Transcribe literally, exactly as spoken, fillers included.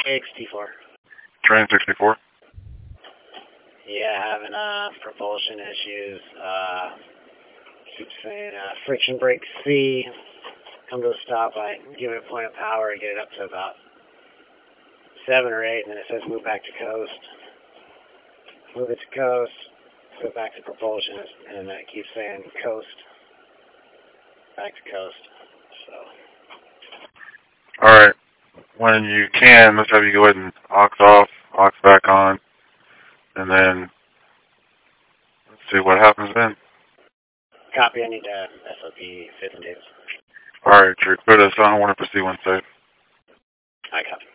sixty-four. Train sixty-four. Yeah, having uh, propulsion issues. Uh, keep saying uh, friction brake C. Come to a stop. I give it a point of power and get it up to about seven or eight, and then it says move back to coast. Move it to coast. Go back to propulsion, and then it keeps saying coast. Back to coast. So. All right. When you can, let's have you go ahead and aux off, aux back on, and then let's see what happens then. Copy. I need to S O P fifth and Davis. All right, Drew. Put us on. I want to proceed one safe. I copy.